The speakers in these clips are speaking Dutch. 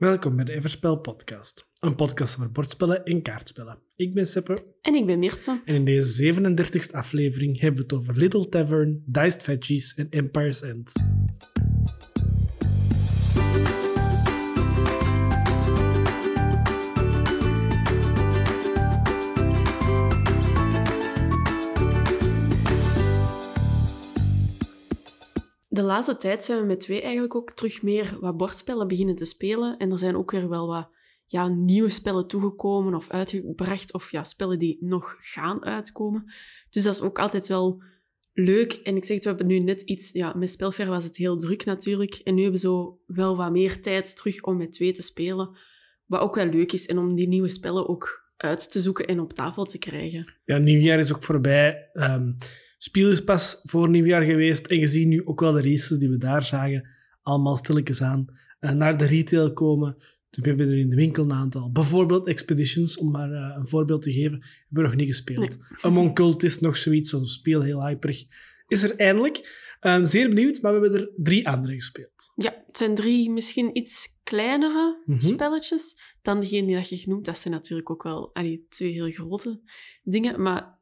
Welkom bij de Everspel podcast. Een podcast over bordspellen en kaartspellen. Ik ben Seppe. En ik ben Mirte. En in deze 37e aflevering hebben we het over Little Tavern, Diced Veggies en Empire's End. De laatste tijd zijn we met twee eigenlijk ook terug meer wat bordspellen beginnen te spelen. En er zijn ook weer wel wat nieuwe spellen toegekomen of uitgebracht. Of spellen die nog gaan uitkomen. Dus dat is ook altijd wel leuk. En ik zeg het, we hebben nu net iets... met Spelfair was het heel druk natuurlijk. En nu hebben we zo wel wat meer tijd terug om met twee te spelen. Wat ook wel leuk is. En om die nieuwe spellen ook uit te zoeken en op tafel te krijgen. Ja, nieuwjaar is ook voorbij. Spiel is pas voor nieuwjaar geweest en je ziet nu ook wel de races die we daar zagen, allemaal stilletjes aan, naar de retail komen. We hebben er in de winkel een aantal. Bijvoorbeeld Expeditions, om maar een voorbeeld te geven, hebben we nog niet gespeeld. Nee. Among Cult is nog zoiets, wat op speel heel hyperig. Is er eindelijk. Zeer benieuwd, maar we hebben er 3 andere gespeeld. Ja, het zijn 3 misschien iets kleinere spelletjes dan degene die je genoemd. Dat zijn natuurlijk ook wel 2 heel grote dingen, maar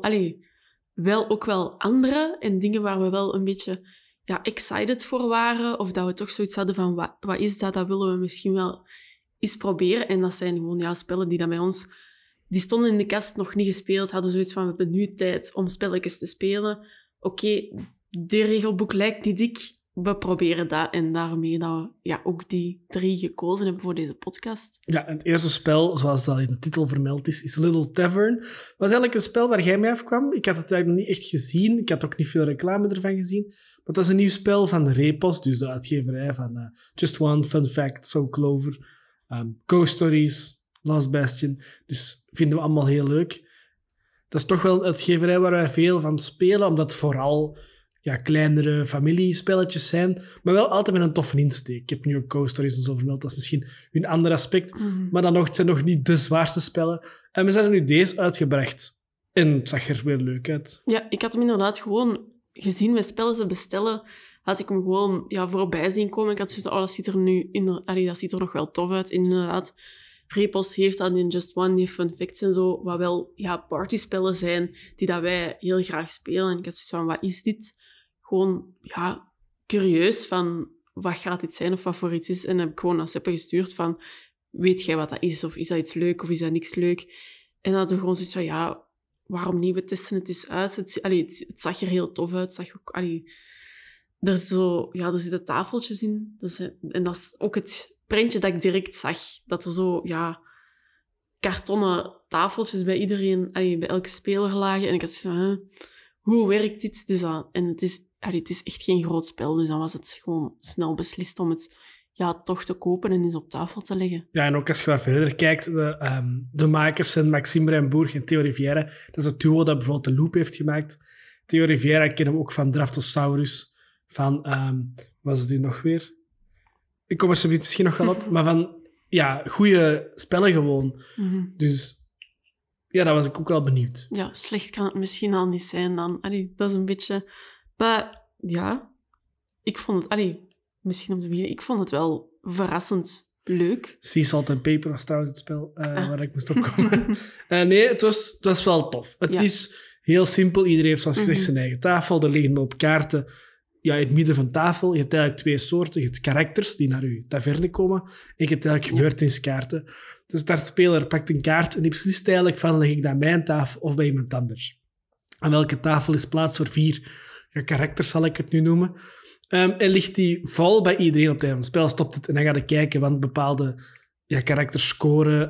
wel ook wel andere en dingen waar we wel een beetje excited voor waren. Of dat we toch zoiets hadden van, wat is dat? Dat willen we misschien wel eens proberen. En dat zijn gewoon spellen die dan bij ons... Die stonden in de kast, nog niet gespeeld. Hadden zoiets van, we hebben nu tijd om spelletjes te spelen. Oké, dit regelboek lijkt niet dik. We proberen dat. En daarmee dat we ook die 3 gekozen hebben voor deze podcast. Ja, en het eerste spel, zoals dat in de titel vermeld is Little Tavern. Was eigenlijk een spel waar jij mee afkwam. Ik had het eigenlijk nog niet echt gezien. Ik had ook niet veel reclame ervan gezien. Maar het was een nieuw spel van de Repos, dus de uitgeverij van Just One, Fun Fact, So Clover, Ghost Stories, Last Bastion. Dus vinden we allemaal heel leuk. Dat is toch wel een uitgeverij waar wij veel van spelen, omdat het vooral... kleinere familiespelletjes zijn, maar wel altijd met een toffe insteek. Ik heb nu ook Ghost Stories en zo vermeld, dat is misschien een ander aspect. Maar dan nog, het zijn nog niet de zwaarste spellen. En we zijn er nu deze uitgebracht. En het zag er weer leuk uit. Ja, ik had hem inderdaad gewoon gezien met spellen te bestellen. Had ik hem gewoon voorbij zien komen. Ik had zoiets dat ziet er nu dat ziet er nog wel tof uit. En inderdaad, Repos heeft dan in Just One, die Fun Facts en zo, wat wel partyspellen zijn, die dat wij heel graag spelen. En ik had zoiets van, wat is dit? Gewoon, curieus van, wat gaat dit zijn of wat voor iets is? En heb ik gewoon naar Seppe gestuurd van, weet jij wat dat is? Of is dat iets leuk of is dat niks leuk? En dan hadden we gewoon zoiets van, waarom niet? We testen het eens uit. Het zag er heel tof uit. Het zag ook, er zitten tafeltjes in. En dat is ook het prentje dat ik direct zag. Dat er zo, kartonnen tafeltjes bij iedereen, bij elke speler lagen. En ik had zoiets van, hoe werkt dit? Dus en het is echt geen groot spel, dus dan was het gewoon snel beslist om het toch te kopen en eens op tafel te leggen. Ja, en ook als je wat verder kijkt, de makers zijn Maxime Rijnbourg en Theo Rivière. Dat is het duo dat bijvoorbeeld de Loop heeft gemaakt. Theo Rivière, ik ken hem ook van Draftosaurus, van, wat is het nu nog weer? Ik kom er zo misschien nog wel op, maar van, goede spellen gewoon. Dus... Ja, daar was ik ook wel benieuwd. Ja, slecht kan het misschien al niet zijn dan. Dat is een beetje... Maar ik vond het... misschien om te beginnen, ik vond het wel verrassend leuk. Sea Salt and Paper was trouwens het spel waar ik moest opkomen. Nee, het was wel tof. Het is heel simpel. Iedereen heeft, zoals gezegd, zijn eigen tafel. Er liggen op kaarten in het midden van tafel. Je hebt eigenlijk 2 soorten. Je hebt karakters die naar je taverne komen. En je hebt eigenlijk gebeurteniskaarten. De startspeler pakt een kaart en die beslist eigenlijk van, leg ik dat aan mijn tafel of bij iemand anders. Aan elke tafel is plaats voor 4 karakters, zal ik het nu noemen. En ligt die vol bij iedereen op het einde van het spel, stopt het en dan ga je kijken, want bepaalde karakters scoren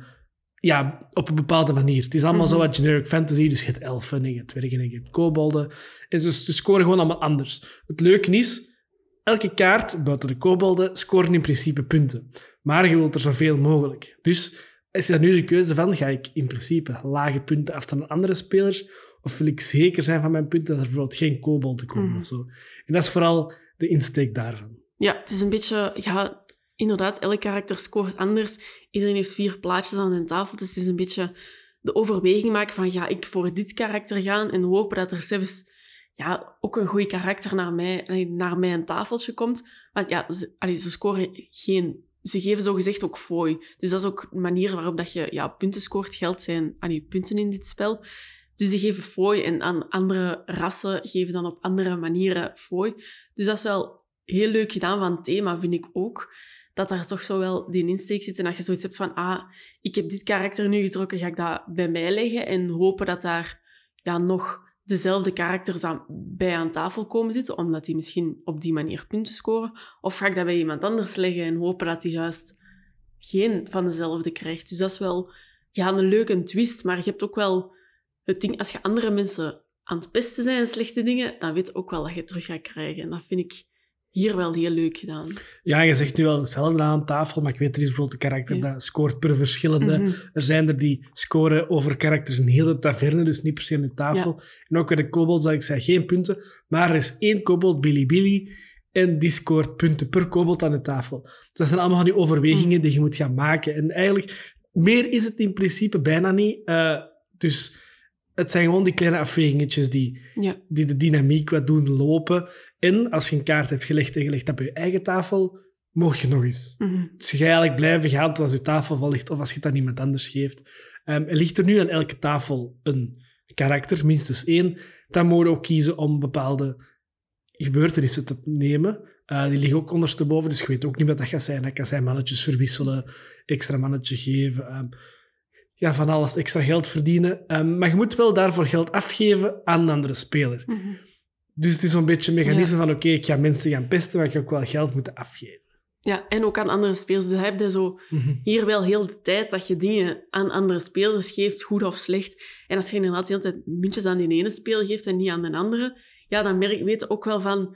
op een bepaalde manier. Het is allemaal zo wat generic fantasy, dus je hebt elfen en je hebt dwergen en je hebt kobolden. En dus ze scoren gewoon allemaal anders. Het leuke is, elke kaart, buiten de kobolden, scoren in principe punten. Maar je wilt er zoveel mogelijk. Dus is er nu de keuze van, ga ik in principe lage punten af dan andere spelers, of wil ik zeker zijn van mijn punten dat er bijvoorbeeld geen kobolden komen of zo. En dat is vooral de insteek daarvan. Ja, het is een beetje... inderdaad, elk karakter scoort anders. Iedereen heeft 4 plaatjes aan zijn tafel, dus het is een beetje de overweging maken van, ga ik voor dit karakter gaan en hopen dat er zelfs ook een goed karakter naar mijn tafeltje komt. Want ze scoren geen ze geven zogezegd ook fooi. Dus dat is ook een manier waarop dat je punten scoort. Geld zijn punten in dit spel. Dus die geven fooi en aan andere rassen geven dan op andere manieren fooi. Dus dat is wel heel leuk gedaan van het thema, vind ik ook. Dat daar toch zo wel die insteek zit en dat je zoiets hebt van ik heb dit karakter nu getrokken, ga ik dat bij mij leggen en hopen dat daar nog dezelfde karakters bij aan tafel komen zitten, omdat die misschien op die manier punten scoren. Of ga ik dat bij iemand anders leggen en hopen dat die juist geen van dezelfde krijgt. Dus dat is wel een leuke twist, maar je hebt ook wel het ding, als je andere mensen aan het pesten zijn en slechte dingen, dan weet je ook wel dat je het terug gaat krijgen. En dat vind ik hier wel heel leuk gedaan. Ja, je zegt nu wel hetzelfde aan tafel, maar ik weet, er is bijvoorbeeld een karakter dat scoort per verschillende. Mm-hmm. Er zijn er die scoren over karakters in heel de taverne, dus niet per se aan de tafel. Ja. En ook bij de kobolds, dat ik zei, geen punten, maar er is 1 kobold, Billy, en die scoort punten per kobold aan de tafel. Dus dat zijn allemaal die overwegingen die je moet gaan maken. En eigenlijk, meer is het in principe bijna niet. Dus het zijn gewoon die kleine afwegingetjes die de dynamiek wat doen lopen. En als je een kaart hebt gelegd en je legt dat bij je eigen tafel, mocht je nog eens. Mm-hmm. Dus je gaat eigenlijk blijven gaan tot als je tafel vol ligt of als je het aan iemand anders geeft. Er ligt er nu aan elke tafel een karakter, minstens 1. Dan mogen we ook kiezen om bepaalde gebeurtenissen te nemen. Die liggen ook ondersteboven, dus je weet ook niet wat dat gaat zijn. Dat kan zijn mannetjes verwisselen, extra mannetje geven... van alles extra geld verdienen. Maar je moet wel daarvoor geld afgeven aan een andere speler. Mm-hmm. Dus het is zo'n beetje een mechanisme van oké, ik ga mensen gaan pesten, maar ik ga ook wel geld moeten afgeven. Ja, en ook aan andere spelers. Dus heb je zo hier wel heel de tijd dat je dingen aan andere spelers geeft, goed of slecht. En als je inderdaad de hele tijd muntjes aan die ene speler geeft en niet aan de andere, dan weet je ook wel van...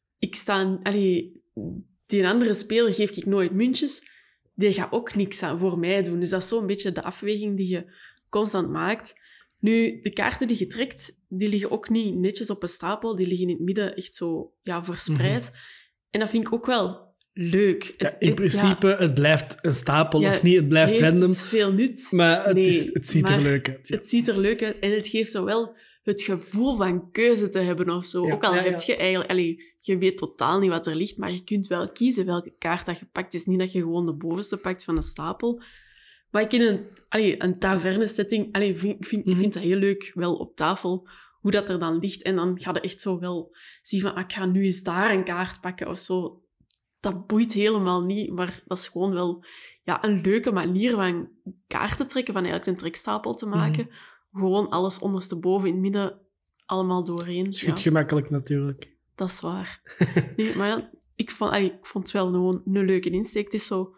die andere speler geef ik nooit muntjes... die gaat ook niks voor mij doen. Dus dat is zo'n beetje de afweging die je constant maakt. Nu, de kaarten die je trekt, die liggen ook niet netjes op een stapel. Die liggen in het midden echt zo verspreid. Mm-hmm. En dat vind ik ook wel leuk. Ja, in principe, het blijft een stapel of niet. Het blijft random. Het veel nut. Maar het ziet er leuk uit. Ja. Het ziet er leuk uit en het geeft zo wel het gevoel van keuze te hebben of zo. Ook al heb je eigenlijk... je weet totaal niet wat er ligt, maar je kunt wel kiezen welke kaart dat je pakt. Het is niet dat je gewoon de bovenste pakt van een stapel. Maar ik in een taverne-setting vind dat heel leuk, wel op tafel, hoe dat er dan ligt. En dan ga je echt zo wel zien van, ik ga nu eens daar een kaart pakken of zo. Dat boeit helemaal niet, maar dat is gewoon wel een leuke manier van kaarten trekken, van eigenlijk een trekstapel te maken. Mm-hmm. Gewoon alles ondersteboven, in het midden, allemaal doorheen. Schiet gemakkelijk natuurlijk. Dat is waar. Nee, maar ik vond het wel gewoon een leuke insteek. Het is zo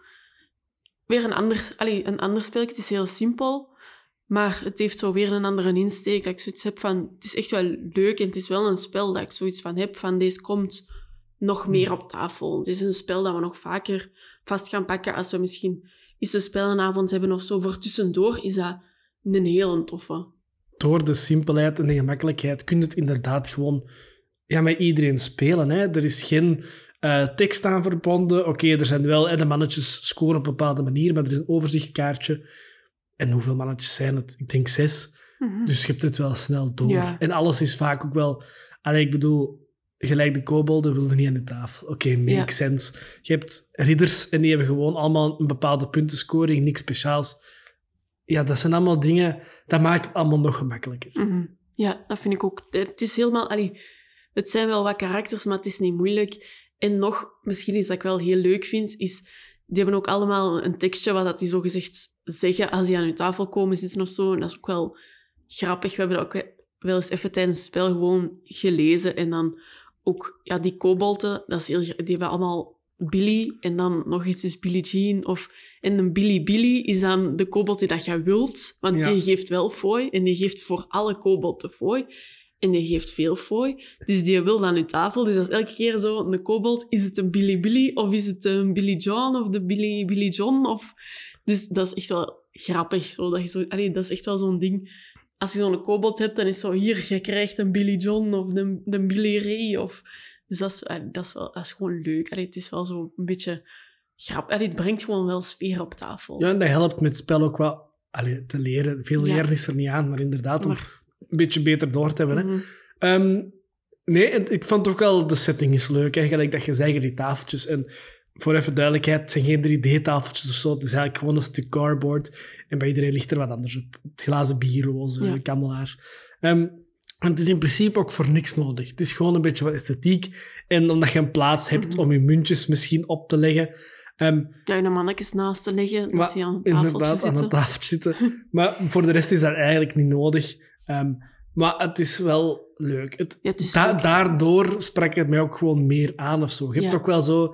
weer een ander spelletje. Het is heel simpel, maar het heeft zo weer een andere insteek. Dat ik zoiets heb van, het is echt wel leuk en het is wel een spel dat ik zoiets van heb van, deze komt nog meer op tafel. Het is een spel dat we nog vaker vast gaan pakken als we misschien eens een spelenavond hebben of zo. Voor tussendoor is dat een heel toffe. Door de simpelheid en de gemakkelijkheid kun je het inderdaad gewoon met iedereen spelen. Hè. Er is geen tekst aan verbonden. Oké, er zijn wel de mannetjes scoren op een bepaalde manier, maar er is een overzichtkaartje. En hoeveel mannetjes zijn het? Ik denk 6. Mm-hmm. Dus je hebt het wel snel door. Ja. En alles is vaak ook wel... ik bedoel, gelijk de kobolden wilden niet aan de tafel. Oké, make sense. Je hebt ridders en die hebben gewoon allemaal een bepaalde puntenscoring, niks speciaals. Ja, dat zijn allemaal dingen... Dat maakt het allemaal nog gemakkelijker. Mm-hmm. Ja, dat vind ik ook. Het is helemaal... het zijn wel wat karakters, maar het is niet moeilijk. En nog, misschien iets dat ik wel heel leuk vind, is... Die hebben ook allemaal een tekstje wat dat die zogezegd zeggen als die aan hun tafel komen zitten of zo. En dat is ook wel grappig. We hebben dat ook wel eens even tijdens het spel gewoon gelezen. En dan ook... die kobolden, die hebben allemaal Billy. En dan nog iets, dus Billie Jean. En een Billy is dan de kobold die dat je wilt. Want die geeft wel fooi. En die geeft voor alle kobolden fooi. En die geeft veel fooi. Dus die wil aan je tafel. Dus dat is elke keer zo, een kobold, is het een Billy of is het een Billy John of de Billy John? Dus dat is echt wel grappig. Zo, dat is echt wel zo'n ding. Als je zo'n kobold hebt, dan is zo, hier, je krijgt een Billy John of de Billy Ray. Dus dat is gewoon leuk. Het is wel zo een beetje grappig. Het brengt gewoon wel sfeer op tafel. Ja, en dat helpt met het spel ook wel te leren. Veel leren is er niet aan, maar inderdaad... om een beetje beter door te hebben. Mm-hmm. Nee, ik vond ook wel... De setting is leuk, hè. Gelijk dat je zei, die tafeltjes. En voor even duidelijkheid, het zijn geen 3D-tafeltjes of zo. Het is eigenlijk gewoon een stuk cardboard. En bij iedereen ligt er wat anders op. Het glazen bierroze, kandelaar. En het is in principe ook voor niks nodig. Het is gewoon een beetje wat esthetiek. En omdat je een plaats hebt om je muntjes misschien op te leggen. Je mannetjes naast te leggen, dat die aan een tafeltje zitten. Aan een tafeltje zitten. Maar voor de rest is dat eigenlijk niet nodig. Maar het is wel leuk. Daardoor sprak het mij ook gewoon meer aan of zo. Je hebt ook wel zo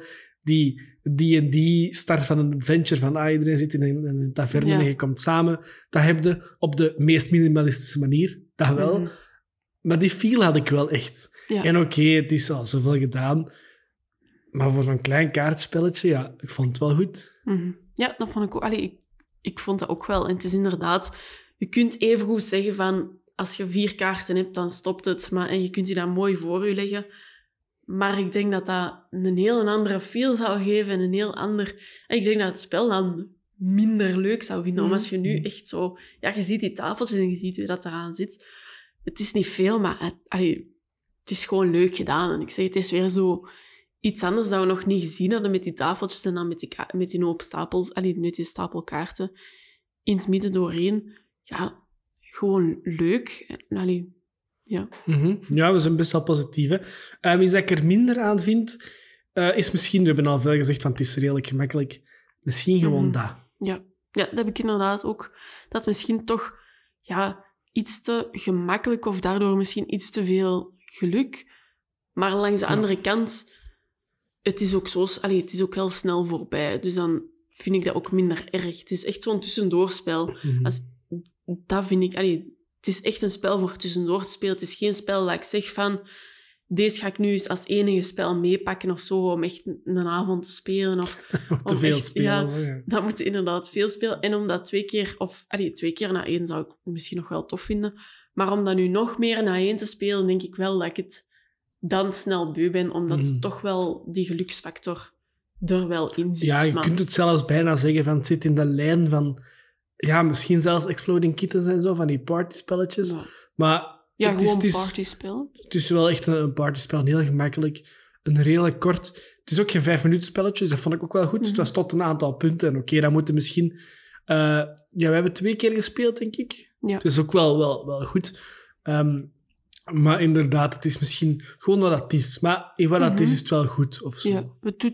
die start van een adventure van iedereen zit in een taverne en je komt samen. Dat heb je op de meest minimalistische manier. Dat wel. Maar die feel had ik wel echt. Ja. En oké, het is al zoveel gedaan. Maar voor zo'n klein kaartspelletje, ik vond het wel goed. Ja, dat vond ik ook. Ik vond dat ook wel. En het is inderdaad... Je kunt evengoed zeggen van... Als je 4 kaarten hebt, dan stopt het. En je kunt die dan mooi voor je leggen. Maar ik denk dat dat een heel andere feel zou geven. En een heel ander... En ik denk dat het spel dan minder leuk zou vinden. Omdat je nu echt zo... Ja, je ziet die tafeltjes en je ziet hoe dat eraan zit. Het is niet veel, maar het is gewoon leuk gedaan. En ik zeg, het is weer zo... Iets anders dat we nog niet gezien hadden met die tafeltjes en dan met die hoop stapels, met die stapel kaarten in het midden doorheen. Ja, gewoon leuk. Ja. Ja, we zijn best wel positief. Iets dat ik er minder aan vind, is misschien, we hebben al veel gezegd van het is redelijk gemakkelijk, misschien gewoon dat. Ja, dat heb ik inderdaad ook. Dat misschien toch iets te gemakkelijk of daardoor misschien iets te veel geluk. Maar langs de andere kant... Het is ook het is ook heel snel voorbij. Dus dan vind ik dat ook minder erg. Het is echt zo'n tussendoorspel. Dat vind ik... het is echt een spel voor tussendoor te spelen. Het is geen spel dat ik zeg van... Deze ga ik nu eens als enige spel meepakken of zo, om echt een avond te spelen. Of te veel spelen. Ja, dat moet inderdaad veel spelen. En om dat 2 keer... Of 2 keer na 1 zou ik misschien nog wel tof vinden. Maar om dat nu nog meer na 1 te spelen, denk ik wel dat ik het... dan snel beu ben, omdat toch wel die geluksfactor er wel in zit. Ja, je kunt het zelfs bijna zeggen van het zit in de lijn van... Ja, misschien zelfs Exploding Kittens en zo, van die partyspelletjes. Ja. Maar ja, gewoon een partyspel. Het is wel echt een partyspel, heel gemakkelijk. Een redelijk kort... Het is ook geen 5-minuten spelletje, dus dat vond ik ook wel goed. Het was tot een aantal punten. En oké, dan moeten misschien... we hebben 2 keer gespeeld, denk ik. Ja. Dus ook wel goed. Maar inderdaad, het is misschien gewoon wat het is. Maar in wat het is het wel goed, of zo. Ja,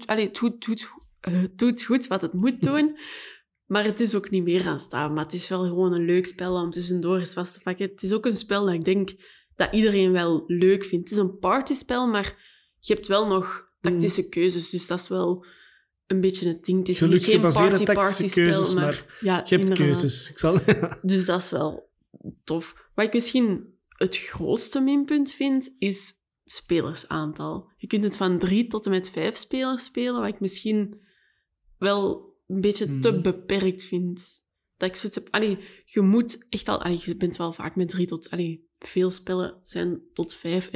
het doet goed wat het moet doen. Maar het is ook niet meer aan staan. Maar het is wel gewoon een leuk spel om tussendoor eens vast te pakken. Het is ook een spel dat ik denk dat iedereen wel leuk vindt. Het is een partyspel, maar je hebt wel nog tactische keuzes. Dus dat is wel een beetje het ding. Het is niet geen partyspel, maar ja, je hebt keuzes. Dus dat is wel tof. Wat ik misschien... Het grootste minpunt vind, is spelersaantal. Je kunt het van 3 tot en met 5 spelers spelen, wat ik misschien wel een beetje te beperkt vind. Dat ik zoiets heb... je moet echt al... je bent wel vaak met 3 tot... veel spellen zijn tot 5.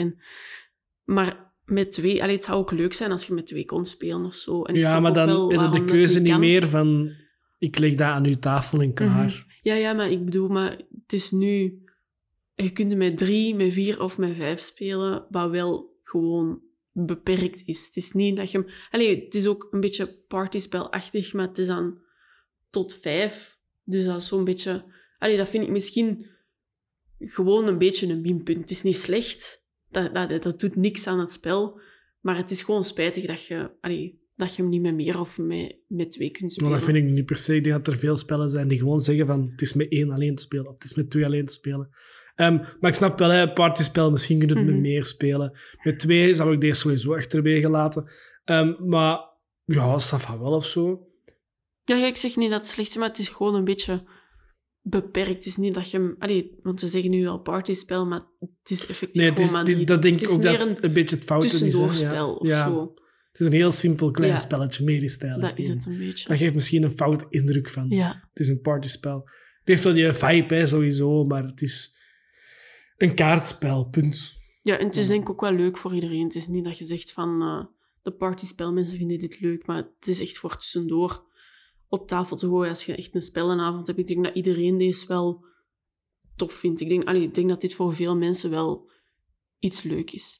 Maar met 2... het zou ook leuk zijn als je met 2 kon spelen of zo. En ja, maar dan heb je de keuze niet meer van... Ik leg dat aan uw tafel en klaar. Ja, maar ik bedoel... Maar het is nu... Je kunt met 3, met 4 of met 5 spelen, wat wel gewoon beperkt is. Het is niet dat je... het is ook een beetje partyspelachtig, maar het is dan tot 5. Dus dat is zo'n beetje... dat vind ik misschien gewoon een beetje een minpunt. Het is niet slecht. Dat doet niks aan het spel. Maar het is gewoon spijtig dat je hem niet met meer of met 2 kunt spelen. Maar dat vind ik niet per se. Ik denk dat er veel spellen zijn die gewoon zeggen van het is met 1 alleen te spelen of het is met 2 alleen te spelen. Maar ik snap wel, een partyspel, misschien kun je het met meer spelen. Met 2 zou ik deze sowieso achterwege laten. Maar ja, Safa wel of zo. Ja, ik zeg niet dat het slecht is, maar het is gewoon een beetje beperkt. Het is niet dat je... want we zeggen nu wel partyspel, maar het is effectief gewoon maar 3. Dat denk ik ook dat een beetje het fout is. Tussendoorspel of zo. Het is een heel simpel klein spelletje, medisch-stijl. Dat is het een beetje. Dat geeft misschien een foute indruk van. Ja. Het is een partyspel. Het heeft wel die vibe, sowieso, maar het is... Een kaartspel, punt. Ja, en het is denk ik ook wel leuk voor iedereen. Het is niet dat je zegt van de partyspelmensen vinden dit leuk, maar het is echt voor tussendoor op tafel te gooien als je echt een spellenavond hebt. Ik denk dat iedereen deze wel tof vindt. Ik denk dat dit voor veel mensen wel iets leuk is.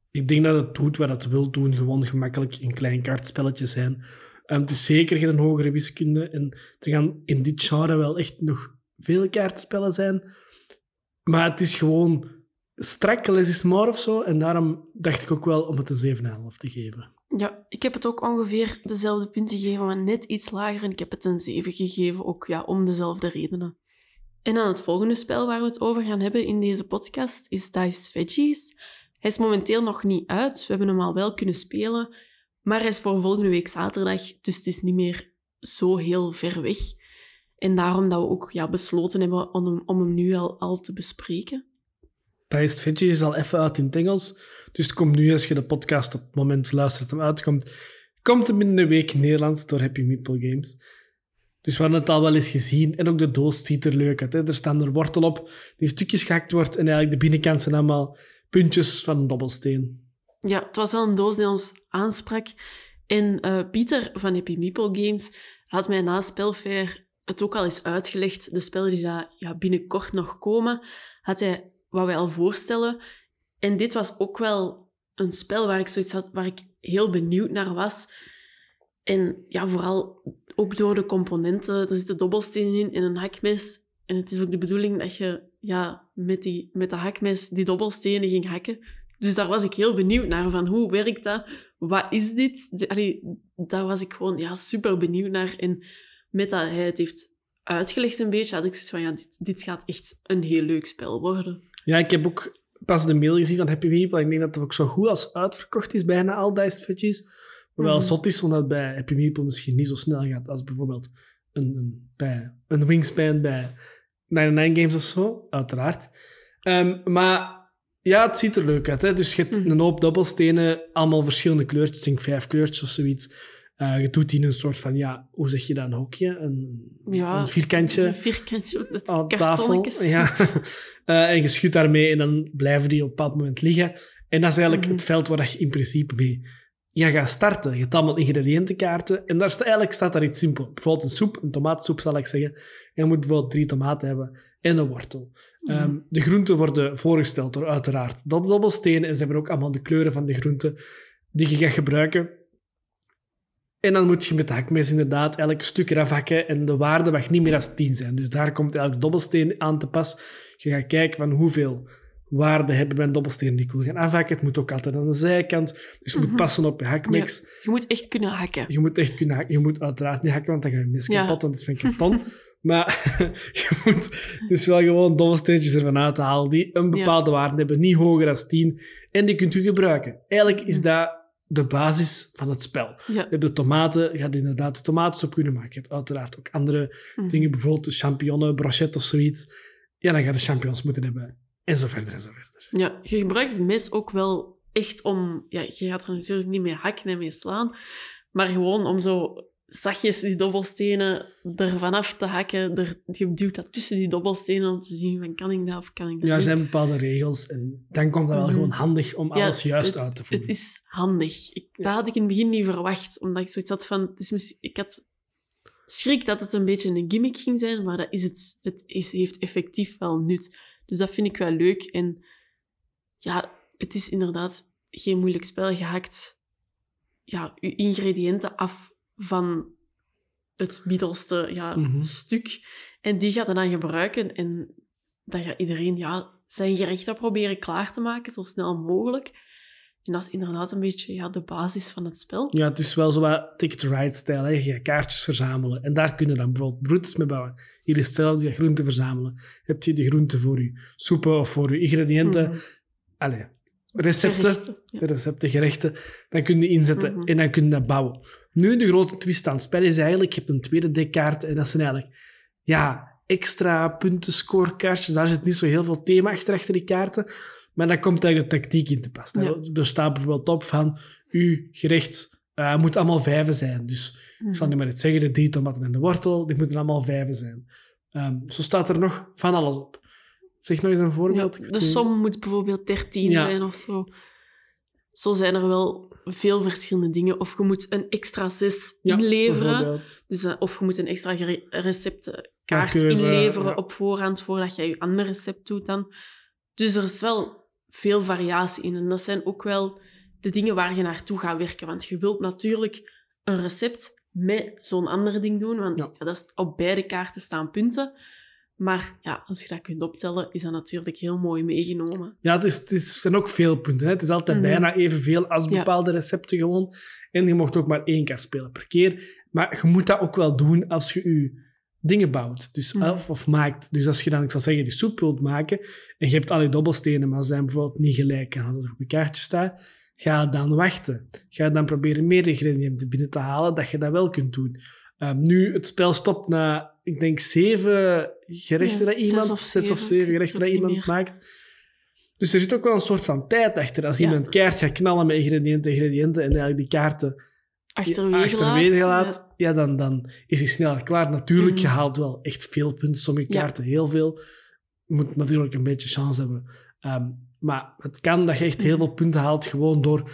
Ik denk dat het doet wat het wil doen. Gewoon gemakkelijk een klein kaartspelletje zijn. Het is zeker geen hogere wiskunde. En er gaan in dit genre wel echt nog veel kaartspellen zijn. Maar het is gewoon strak, less is more of zo. En daarom dacht ik ook wel om het een 7,5 te geven. Ja, ik heb het ook ongeveer dezelfde punten gegeven, maar net iets lager. En ik heb het een 7 gegeven, ook ja, om dezelfde redenen. En dan het volgende spel waar we het over gaan hebben in deze podcast is Diced Veggies. Hij is momenteel nog niet uit. We hebben hem al wel kunnen spelen. Maar hij is voor volgende week zaterdag, dus het is niet meer zo heel ver weg. En daarom dat we ook besloten hebben om hem nu al te bespreken. Diced Veggies is al even uit in het Engels. Dus het komt nu, als je de podcast op het moment luistert hem uitkomt, komt hem binnen een week in Nederlands door Happy Meeple Games. Dus we hadden het al wel eens gezien. En ook de doos ziet er leuk uit. Hè? Er staan er wortel op, die in stukjes gehakt wordt. En eigenlijk de binnenkant zijn allemaal puntjes van een dobbelsteen. Ja, het was wel een doos die ons aansprak. En Pieter van Happy Meeple Games had mij na Spelfair het ook al eens uitgelegd. De spellen die daar binnenkort nog komen, had hij wat wij al voorstellen. En dit was ook wel een spel waar ik zoiets had, waar ik heel benieuwd naar was. En ja, vooral ook door de componenten. Er zitten dobbelstenen in en een hakmes. En het is ook de bedoeling dat je met de hakmes die dobbelstenen ging hakken. Dus daar was ik heel benieuwd naar. Van hoe werkt dat? Wat is dit? Daar was ik gewoon super benieuwd naar. En met dat hij het heeft uitgelegd een beetje, had ik zoiets van, dit gaat echt een heel leuk spel worden. Ja, ik heb ook pas de mail gezien van Happy Meeple. Ik denk dat het ook zo goed als uitverkocht is, bijna al Diced Veggies. Wat wel zot is, omdat het bij Happy Meeple misschien niet zo snel gaat als bijvoorbeeld een Wingspan bij 99 Games of zo, uiteraard. Maar ja, het ziet er leuk uit. Hè? Dus je hebt een hoop dobbelstenen, allemaal verschillende kleurtjes. Ik denk 5 kleurtjes of zoiets. Je doet die in een soort van, hoe zeg je dat, een hokje? Een vierkantje. Een vierkantje op het aan tafel. Ja. En je schudt daarmee en dan blijven die op een bepaald moment liggen. En dat is eigenlijk het veld waar je in principe mee gaat starten. Je hebt allemaal ingrediëntenkaarten. En eigenlijk staat daar iets simpel. Bijvoorbeeld een soep, een tomatensoep zal ik zeggen. En je moet bijvoorbeeld 3 tomaten hebben en een wortel. De groenten worden voorgesteld door uiteraard dobbelstenen. En ze hebben ook allemaal de kleuren van de groenten die je gaat gebruiken. En dan moet je met de hakmes inderdaad elk stuk eraf hakken en de waarde mag niet meer dan 10 zijn. Dus daar komt elk dobbelsteen aan te pas. Je gaat kijken van hoeveel waarde hebben mijn dobbelstenen die ik wil gaan afhakken. Het moet ook altijd aan de zijkant. Dus je moet passen op je hakmix. Ja, je moet echt kunnen hakken. Je moet echt kunnen hakken. Je moet uiteraard niet hakken, want dan ga je mes kapot, want het is van karton. Maar je moet dus wel gewoon dobbelsteentjes ervan uithalen die een bepaalde waarde hebben, niet hoger dan 10. En die kunt u gebruiken. Eigenlijk is dat de basis van het spel. Ja. Je hebt de tomaten, je gaat inderdaad de tomatensoep kunnen maken. Je hebt uiteraard ook andere dingen, bijvoorbeeld de champignonnen, brochette of zoiets. Ja, dan ga je de champignons moeten hebben. En zo verder en zo verder. Ja, je gebruikt het mes ook wel echt om... Ja, je gaat er natuurlijk niet mee hakken en mee slaan, maar gewoon om zo zachtjes die dobbelstenen er vanaf te hakken. Je duwt dat tussen die dobbelstenen om te zien van kan ik dat of kan ik dat niet. Ja, er zijn bepaalde regels en dan komt dat wel gewoon handig om alles juist uit te voeren. Het is handig. Dat had ik in het begin niet verwacht, omdat ik zoiets had van... Ik had schrik dat het een beetje een gimmick ging zijn, maar dat is het. Heeft effectief wel nut. Dus dat vind ik wel leuk. En ja, het is inderdaad geen moeilijk spel. Je hakt je ingrediënten af van het middelste stuk. En die gaat je dan gebruiken. En dan gaat iedereen zijn gerechten proberen klaar te maken, zo snel mogelijk. En dat is inderdaad een beetje de basis van het spel. Ja, het is wel zo wat Ticket-to-Ride-stijl. Je gaat kaartjes verzamelen. En daar kun je dan bijvoorbeeld routes mee bouwen. Hier is het stel, je gaat groenten verzamelen. Heb je de groenten voor je soepen of voor je ingrediënten. Recepten, gerechten. Dan kun je inzetten en dan kun je dat bouwen. Nu, de grote twist aan het spel is eigenlijk... Je hebt een tweede dekkaart en dat zijn eigenlijk... extra punten, scorekaartjes. Daar zit niet zo heel veel thema achter die kaarten. Maar dan komt eigenlijk de tactiek in te pas. Er staat bijvoorbeeld op van... Uw gerecht moet allemaal 5 zijn. Dus ik zal nu maar eens zeggen... De 3 tomaten en de wortel, die moeten allemaal 5 zijn. Zo staat er nog van alles op. Zeg nog eens een voorbeeld. Ja, de som moet bijvoorbeeld 13 zijn of zo. Zo zijn er wel veel verschillende dingen. Of je moet een extra 6 inleveren. Dus, of je moet een extra receptenkaart inleveren op voorhand, voordat je je ander recept doet dan. Dus er is wel veel variatie in. En dat zijn ook wel de dingen waar je naartoe gaat werken. Want je wilt natuurlijk een recept met zo'n ander ding doen. Want dat is, op beide kaarten staan punten. Maar ja, als je dat kunt optellen, is dat natuurlijk heel mooi meegenomen. Ja, het zijn ook veel punten. Hè. Het is altijd bijna evenveel als bepaalde recepten gewoon. En je mag ook maar 1 kaart spelen per keer. Maar je moet dat ook wel doen als je dingen bouwt. Dus, of maakt. Dus als je dan, ik zal zeggen, die soep wilt maken en je hebt al je dobbelstenen, maar ze zijn bijvoorbeeld niet gelijk en als het op je kaartje staat, ga dan wachten. Ga dan proberen meer ingrediënten binnen te halen, dat je dat wel kunt doen. Nu, het spel stopt na, ik denk, 7 gerechten dat iemand... 6 of 7 gerechten dat iemand maakt. Dus er zit ook wel een soort van tijd achter. Als iemand keihard gaat knallen met ingrediënten en eigenlijk die kaarten achterwege laat, dan is hij sneller klaar. Natuurlijk, je haalt wel echt veel punten, sommige kaarten heel veel. Je moet natuurlijk een beetje chance hebben. Maar het kan dat je echt heel veel punten haalt gewoon door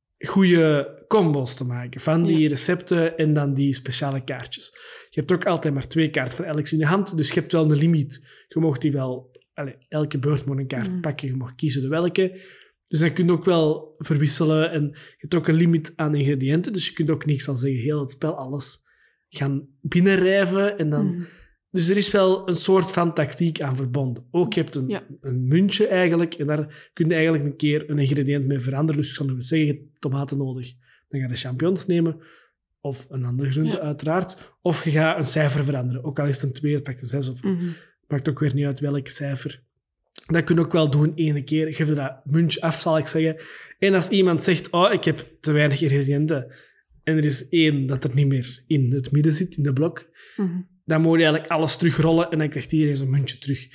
goede combos te maken van die recepten en dan die speciale kaartjes. Je hebt ook altijd maar 2 kaarten van elk in je hand, dus je hebt wel een limiet. Je mag die wel... elke beurt moet een kaart pakken, je mag kiezen de welke. Dus dan kun je ook wel verwisselen en je hebt ook een limiet aan ingrediënten, dus je kunt ook niet, zal zeggen, heel het spel alles gaan binnenrijven en dan... Dus er is wel een soort van tactiek aan verbonden. Ook je hebt een muntje eigenlijk en daar kun je eigenlijk een keer een ingrediënt mee veranderen. Dus ik zou zeggen, je hebt tomaten nodig. Dan ga je champignons nemen, of een andere groente uiteraard. Of je gaat een cijfer veranderen. Ook al is het een 2, het pakt een 6 of... Maakt ook weer niet uit welk cijfer. Dat kun je ook wel doen 1 keer. Geef je dat muntje af, zal ik zeggen. En als iemand zegt, ik heb te weinig ingrediënten en er is 1 dat er niet meer in het midden zit, in de blok, dan moet je eigenlijk alles terugrollen en dan krijgt iedereen zijn muntje terug.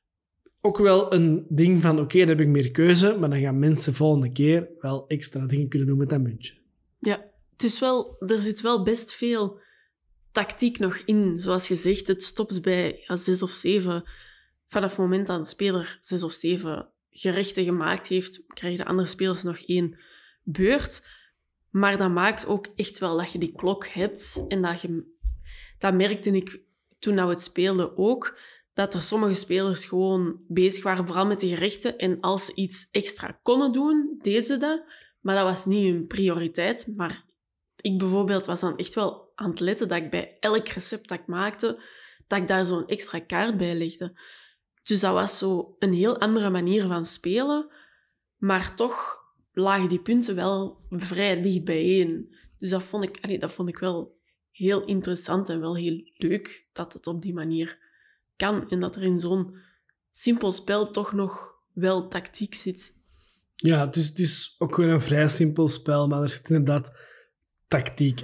Ook wel een ding van, dan heb ik meer keuze, maar dan gaan mensen volgende keer wel extra dingen kunnen doen met dat muntje. Ja, het is wel, er zit wel best veel tactiek nog in. Zoals je zegt, het stopt bij 6 of 7. Vanaf het moment dat een speler 6 of 7 gerechten gemaakt heeft, krijgen de andere spelers nog 1 beurt. Maar dat maakt ook echt wel dat je die klok hebt. En dat merkte ik toen we het speelden ook, dat er sommige spelers gewoon bezig waren, vooral met de gerechten. En als ze iets extra konden doen, deden ze dat. Maar dat was niet hun prioriteit. Maar ik bijvoorbeeld was dan echt wel aan het letten dat ik bij elk recept dat ik maakte, dat ik daar zo'n extra kaart bij legde. Dus dat was zo een heel andere manier van spelen. Maar toch lagen die punten wel vrij dicht bijeen. Dus dat vond ik wel heel interessant en wel heel leuk dat het op die manier kan. En dat er in zo'n simpel spel toch nog wel tactiek zit. Ja, het is ook weer een vrij simpel spel, maar er zit inderdaad tactiek.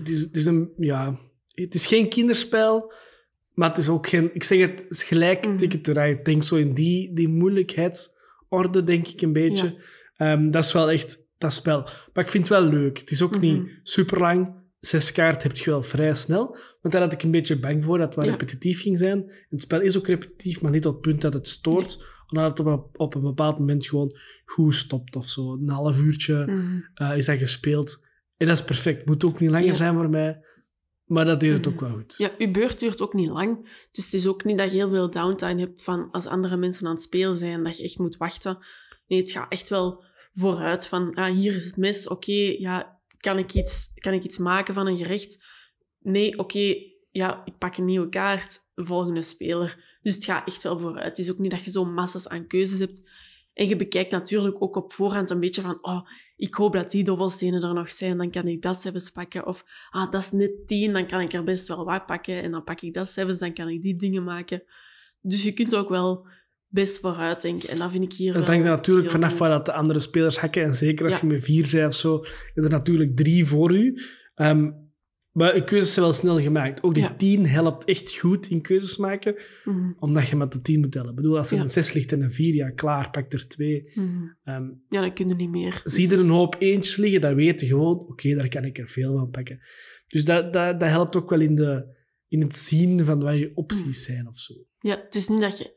Het is geen kinderspel, maar het is ook geen... Ik zeg het, is gelijk Ticket to Ride. Ik denk zo in die moeilijkheidsorde, denk ik een beetje. Ja. Dat is wel echt dat spel. Maar ik vind het wel leuk. Het is ook niet super lang. 6 kaarten heb je wel vrij snel. Want daar had ik een beetje bang voor dat het wel repetitief ging zijn. Het spel is ook repetitief, maar niet tot het punt dat het stoort. Omdat het op een bepaald moment gewoon goed stopt of zo. Een half uurtje is dat gespeeld. En dat is perfect. Het moet ook niet langer zijn voor mij. Maar dat deed het ook wel goed. Ja, je beurt duurt ook niet lang. Dus het is ook niet dat je heel veel downtime hebt van als andere mensen aan het spelen zijn, dat je echt moet wachten. Nee, het gaat echt wel vooruit van, hier is het mes. Oké, kan ik iets maken van een gerecht? Nee, ik pak een nieuwe kaart. Volgende speler. Dus het gaat echt wel vooruit. Het is ook niet dat je zo massas aan keuzes hebt. En je bekijkt natuurlijk ook op voorhand een beetje van, ik hoop dat die dobbelstenen er nog zijn, dan kan ik dat zelfs pakken. Of, dat is net 10, dan kan ik er best wel wat pakken. En dan pak ik dat zelfs, dan kan ik die dingen maken. Dus je kunt ook wel best vooruit denken. En dat vind ik hier... Het hangt er natuurlijk vanaf waar dat de andere spelers hakken. En zeker als je met 4 bent of zo, is er natuurlijk 3 voor u. Maar je keuzes zijn wel snel gemaakt. Ook die 10 helpt echt goed in keuzes maken, omdat je met de 10 moet tellen. Ik bedoel, als er een 6 ligt en een 4, klaar, pak er 2. Dan kun je niet meer. Zie er een hoop eentjes liggen, dan weet je gewoon, daar kan ik er veel van pakken. Dus dat helpt ook wel in het zien van wat je opties zijn of zo. Ja, het is niet dat je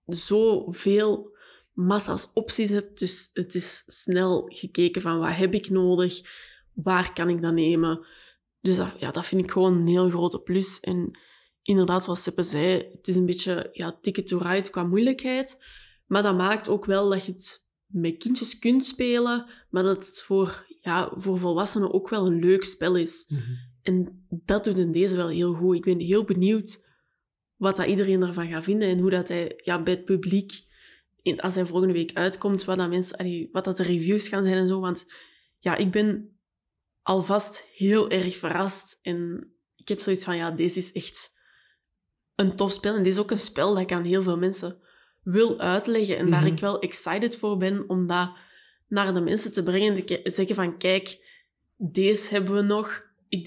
zoveel massa's opties hebt, dus het is snel gekeken van wat heb ik nodig, waar kan ik dat nemen. Dus dat vind ik gewoon een heel grote plus. En inderdaad, zoals Seppe zei, het is een beetje Ticket to Ride qua moeilijkheid. Maar dat maakt ook wel dat je het met kindjes kunt spelen, maar dat het voor volwassenen ook wel een leuk spel is. Mhm. En dat doet in deze wel heel goed. Ik ben heel benieuwd wat dat iedereen ervan gaat vinden en hoe dat hij bij het publiek, als hij volgende week uitkomt, wat dat de reviews gaan zijn en zo. Want ja, ik ben alvast heel erg verrast. En ik heb zoiets van, deze is echt een tof spel. En dit is ook een spel dat ik aan heel veel mensen wil uitleggen. En daar ik wel excited voor ben om dat naar de mensen te brengen. En te zeggen van, kijk, deze hebben we nog. Ik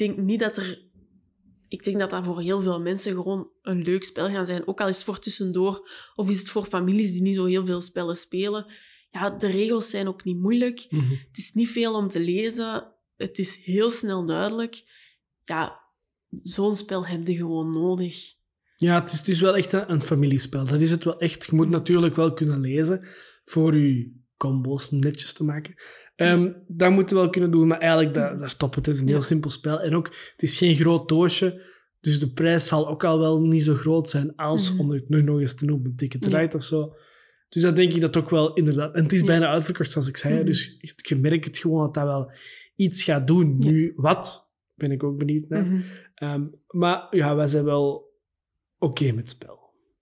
denk dat dat voor heel veel mensen gewoon een leuk spel gaan zijn. Ook al is het voor tussendoor, of is het voor families die niet zo heel veel spellen spelen. Ja, de regels zijn ook niet moeilijk. Mhm. Het is niet veel om te lezen. Het is heel snel duidelijk. Ja, zo'n spel heb je gewoon nodig. Ja, het is dus wel echt een familiespel. Dat is het wel echt. Je moet natuurlijk wel kunnen lezen voor je combo's netjes te maken. Dat moeten we wel kunnen doen, maar eigenlijk daar stopt het. Het is een heel simpel spel. En ook, het is geen groot doosje, dus de prijs zal ook al wel niet zo groot zijn als, om het nog eens te noemen, een Ticket Ride of zo. Dus dat denk ik dat ook wel inderdaad... En het is bijna uitverkocht, zoals ik zei. Dus je merkt het gewoon dat dat wel iets gaat doen. Ja. Nu, wat? Ben ik ook benieuwd naar. Maar ja, wij zijn wel oké met het spel.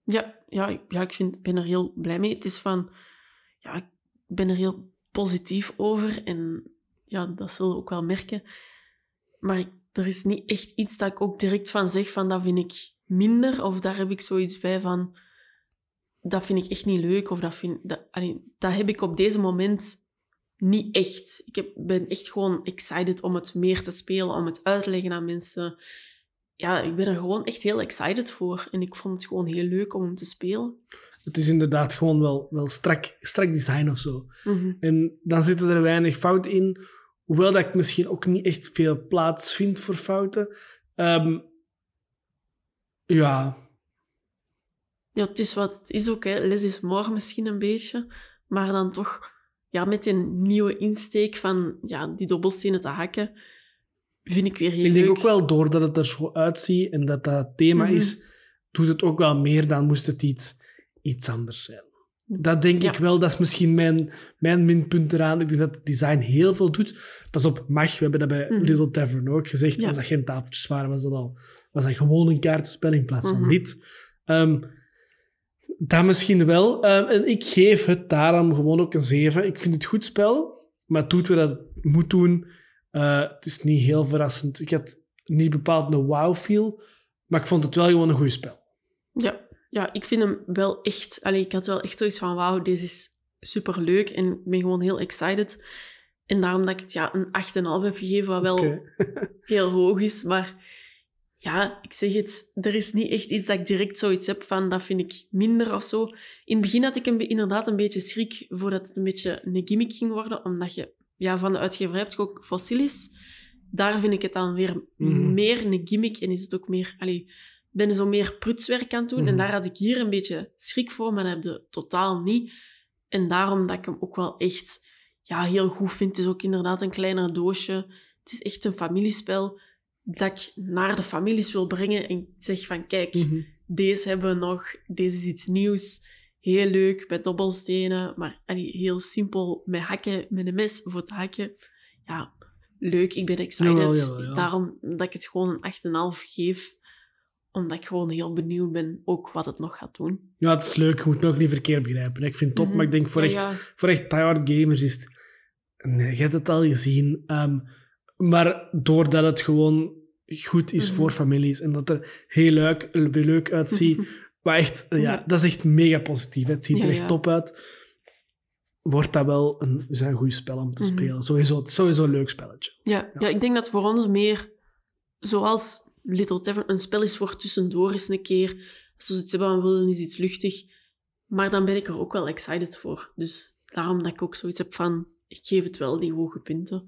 Ik ben er heel blij mee. Het is van... Ja, ik ben er heel positief over. En ja, dat zullen we ook wel merken. Maar er is niet echt iets dat ik ook direct van zeg van dat vind ik minder. Of daar heb ik zoiets bij van... Dat vind ik echt niet leuk. Of dat heb ik op deze moment niet echt. Ik ben echt gewoon excited om het meer te spelen. Om het uit te leggen aan mensen. Ja, ik ben er gewoon echt heel excited voor. En ik vond het gewoon heel leuk om hem te spelen. Het is inderdaad gewoon wel strak design of zo. En dan zitten er weinig fouten in. Hoewel dat ik misschien ook niet echt veel plaats vind voor fouten. Ja, het is wat het is ook. Hè. Less is more misschien een beetje. Maar dan toch met een nieuwe insteek van die dobbelstenen te hakken, vind ik weer heel leuk. Ik denk ook wel, doordat het er zo uitziet en dat dat thema is, doet het ook wel meer dan moest het iets anders zijn. Dat denk ik wel. Dat is misschien mijn minpunt eraan. Ik denk dat het design heel veel doet. Pas op, we hebben dat bij Little Tavern ook gezegd. Als dat geen tafeltjes waren, was dat gewoon een kaartenspel in plaats van dit. Dat misschien wel. En ik geef het daarom gewoon ook een 7. Ik vind het goed spel, maar het doet wat het moet doen. Het is niet heel verrassend. Ik had niet bepaald een wow-feel, maar ik vond het wel gewoon een goed spel. Ja, ik vind hem wel echt... ik had wel echt zoiets van, wauw, deze is superleuk. En ik ben gewoon heel excited. En daarom dat ik het een 8,5 heb gegeven, wat wel heel hoog is. Maar ja, ik zeg het, er is niet echt iets dat ik direct zoiets heb van, dat vind ik minder of zo. In het begin had ik inderdaad een beetje schrik voordat het een beetje een gimmick ging worden, omdat je van de uitgeverij hebt je ook Fossilis. Daar vind ik het dan weer meer een gimmick en is het ook meer... ben zo meer prutswerk aan het doen. En daar had ik hier een beetje schrik voor, maar dat heb je totaal niet. En daarom dat ik hem ook wel echt heel goed vind. Het is ook inderdaad een kleiner doosje. Het is echt een familiespel dat ik naar de families wil brengen. En ik zeg van, kijk, deze hebben we nog. Deze is iets nieuws. Heel leuk, met dobbelstenen. Maar heel simpel, met hakken, met een mes voor het hakken. Ja, leuk. Ik ben excited. Jawel. Daarom dat ik het gewoon een 8,5 geef, omdat ik gewoon heel benieuwd ben ook wat het nog gaat doen. Ja, het is leuk. Je moet me ook niet verkeerd begrijpen. Ik vind het top, maar ik denk voor echt die-hard gamers is het... Nee, je hebt het al gezien. Maar doordat het gewoon goed is voor families en dat er heel leuk uitziet, maar echt, dat is echt mega positief. Het ziet er echt top uit. Wordt dat wel een goed spel om te spelen. Sowieso een leuk spelletje. Ja, ik denk dat voor ons meer, zoals Little Tavern, een spel is voor tussendoor eens een keer. Als we iets hebben aan willen, is iets luchtig. Maar dan ben ik er ook wel excited voor. Dus daarom dat ik ook zoiets heb van, ik geef het wel die hoge punten.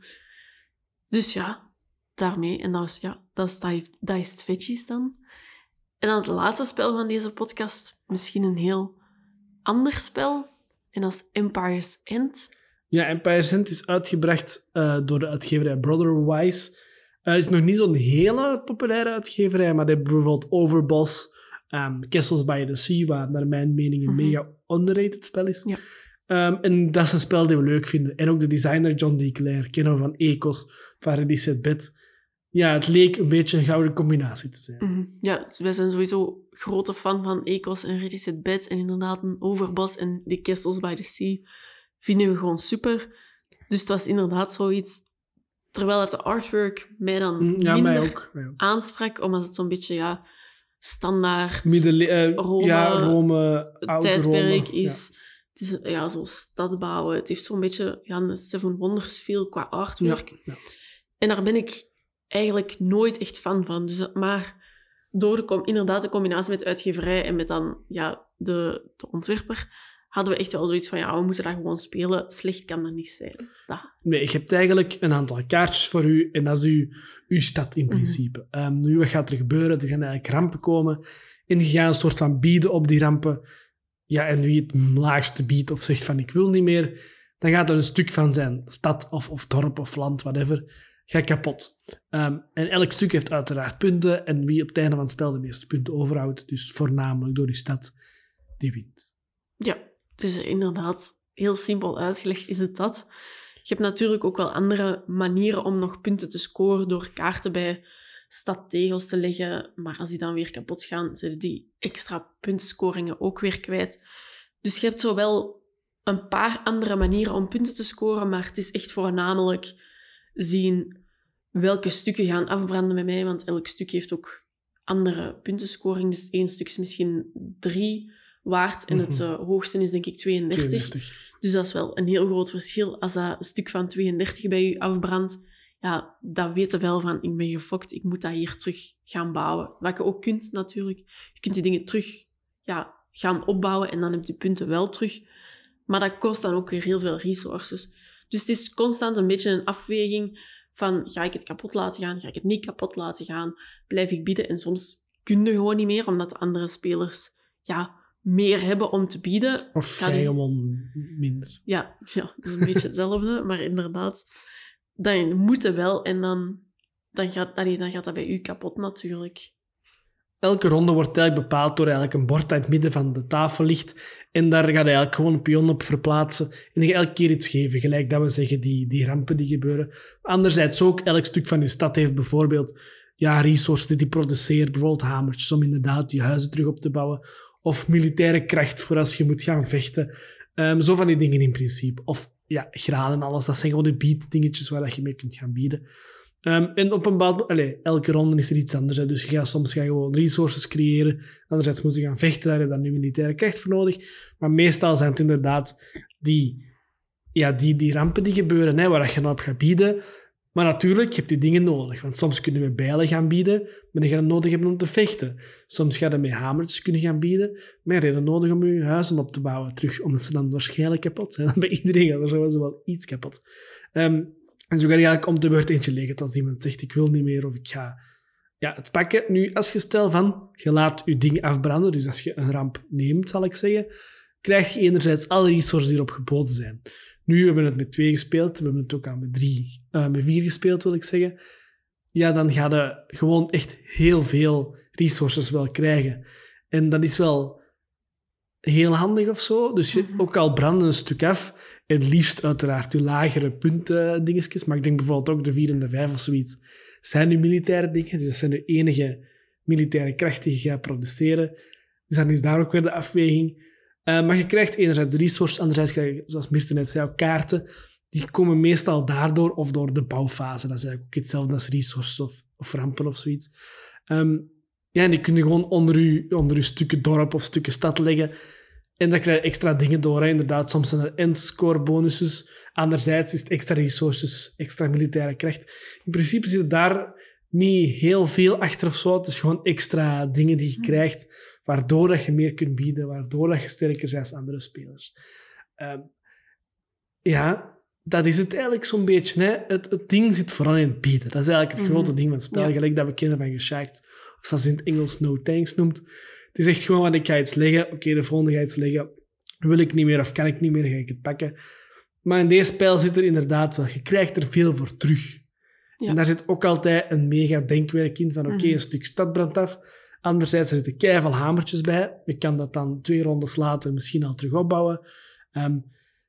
Dus daarmee. En dat is het vetjes dan. En dan het laatste spel van deze podcast. Misschien een heel ander spel. En dat is Empire's End. Ja, Empire's End is uitgebracht door de uitgeverij Brotherwise. Is nog niet zo'n hele populaire uitgeverij, maar die hebben bijvoorbeeld Overboss, Castles by the Sea, waar naar mijn mening een mega underrated spel is. En dat is een spel die we leuk vinden. En ook de designer John D. Clare, kennen we van Ecos, van Ready Set Bet. Ja, het leek een beetje een gouden combinatie te zijn. Mm-hmm. Ja, wij zijn sowieso grote fan van Ecos en Ready Set Bet. En inderdaad, een Overboss en die Castles by the Sea vinden we gewoon super. Dus het was inderdaad zoiets... Terwijl het de artwork mij dan minder mij ook. aansprak, omdat het zo'n beetje standaard Rome, tijdperk is. Ja. Het is zo stad bouwen. Het heeft zo'n beetje een Seven Wonders feel qua artwork. Ja. En daar ben ik eigenlijk nooit echt fan van. Dus, maar door inderdaad de combinatie met uitgeverij en met dan de ontwerper, hadden we echt wel zoiets van, we moeten dat gewoon spelen. Slecht kan dat niet zijn. Nee, je hebt eigenlijk een aantal kaartjes voor u en dat is uw stad in principe. Nu, wat gaat er gebeuren? Er gaan eigenlijk rampen komen en je gaat een soort van bieden op die rampen. Ja, en wie het laagste biedt of zegt van ik wil niet meer, dan gaat er een stuk van zijn stad of dorp of land, whatever, gaat kapot. En elk stuk heeft uiteraard punten en wie op het einde van het spel de meeste punten overhoudt, dus voornamelijk door die stad, die wint. Ja, het is inderdaad heel simpel uitgelegd, is het dat. Je hebt natuurlijk ook wel andere manieren om nog punten te scoren door kaarten bij stadtegels te leggen. Maar als die dan weer kapot gaan, zijn die extra puntenscoringen ook weer kwijt. Dus je hebt zo wel een paar andere manieren om punten te scoren, maar het is echt voornamelijk zien welke stukken gaan afbranden bij mij, want elk stuk heeft ook andere puntenscoring. Dus 1 stuk is misschien 3 waard en het hoogste is denk ik 32. Dus dat is wel een heel groot verschil. Als dat een stuk van 32 bij u afbrandt, dan weet je wel van, ik ben gefokt, ik moet dat hier terug gaan bouwen. Wat je ook kunt natuurlijk. Je kunt die dingen terug gaan opbouwen en dan heb je de punten wel terug. Maar dat kost dan ook weer heel veel resources. Dus het is constant een beetje een afweging van, ga ik het kapot laten gaan? Ga ik het niet kapot laten gaan? Blijf ik bieden? En soms kun je gewoon niet meer, omdat de andere spelers meer hebben om te bieden. Of jij gewoon minder. Ja, dat is een beetje hetzelfde, maar inderdaad, dan moet het wel en dan gaat dat bij u kapot natuurlijk. Elke ronde wordt eigenlijk bepaald door eigenlijk een bord dat in het midden van de tafel ligt en daar gaat eigenlijk gewoon een pion op verplaatsen en dan ga je elke keer iets geven, gelijk dat we zeggen, die rampen die gebeuren. Anderzijds ook, elk stuk van je stad heeft bijvoorbeeld resources die produceert, bijvoorbeeld hamertjes om inderdaad die huizen terug op te bouwen, of militaire kracht voor als je moet gaan vechten. Zo van die dingen in principe. Of graden en alles. Dat zijn gewoon de beat-dingetjes waar je mee kunt gaan bieden. En op een bepaald... elke ronde is er iets anders. Hè. Dus je gaat soms gewoon resources creëren. Anderzijds moet je gaan vechten. Daar heb je dan nu militaire kracht voor nodig. Maar meestal zijn het inderdaad die rampen die gebeuren, hè, waar je nou op gaat bieden. Maar natuurlijk, je hebt die dingen nodig. Want soms kunnen we bijlen gaan bieden, maar dan ga je het nodig hebben om te vechten. Soms ga je met hamertjes kunnen gaan bieden, maar je hebt het nodig om je huizen op te bouwen terug, omdat ze dan waarschijnlijk kapot zijn. Bij iedereen gaat er zo wel iets kapot. En zo ga je eigenlijk om de beurt eentje leggen als iemand zegt, ik wil niet meer of ik ga het pakken. Nu, als je stel van, je laat je ding afbranden, dus als je een ramp neemt, zal ik zeggen, krijg je enerzijds alle resources die erop geboden zijn. Nu hebben we het met 2 gespeeld. We hebben het ook al met 4 gespeeld, wil ik zeggen. Ja, dan ga je gewoon echt heel veel resources wel krijgen. En dat is wel heel handig of zo. Dus je ook al branden een stuk af, het liefst uiteraard je lagere puntdingetjes, maar ik denk bijvoorbeeld ook de 4 en de 5 of zoiets, zijn nu militaire dingen. Dus dat zijn de enige militaire krachten die je gaat produceren. Dus dan is daar ook weer de afweging. Maar je krijgt enerzijds de resources, anderzijds krijg je, zoals Mirte net zei, ook kaarten. Die komen meestal daardoor of door de bouwfase. Dat is eigenlijk ook hetzelfde als resources of rampen of zoiets. En die kun je gewoon onder je stukken dorp of stukken stad leggen. En dan krijg je extra dingen door. Hè. Inderdaad, soms zijn er endscore bonussen. Anderzijds is het extra resources, extra militaire kracht. In principe zit daar niet heel veel achter of zo. Het is gewoon extra dingen die je krijgt, waardoor dat je meer kunt bieden, waardoor dat je sterker bent als andere spelers. Dat is het eigenlijk zo'n beetje. Hè. Het ding zit vooral in het bieden. Dat is eigenlijk het grote ding van het spel, gelijk dat we kennen van Geshacked, of zoals in het Engels No Thanks noemt. Het is echt gewoon, want ik ga iets leggen, oké, de volgende ga iets leggen, wil ik niet meer of kan ik niet meer, ga ik het pakken. Maar in deze spel zit er inderdaad wel, je krijgt er veel voor terug. Ja. En daar zit ook altijd een mega denkwerk in van oké, een stuk stad brandt af. Anderzijds er zitten keiveel hamertjes bij. Je kan dat dan 2 rondes later misschien al terug opbouwen.